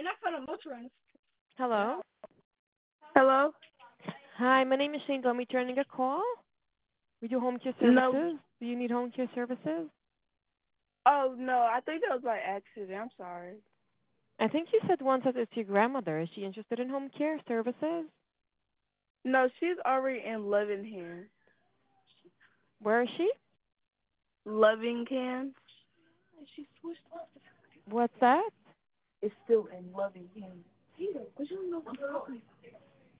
Hello. Hello? Hi, my name is Shane. I'm returning a call. We do home care No. services. Do you need home care services? Oh, no. I think that was by accident. I'm sorry. I think you said once that it's your grandmother. Is she interested in home care services? No, she's already in Loving. Where is she? Loving. She switched up. What's that? It's still in Loving. Peter, because you don't know what's happening.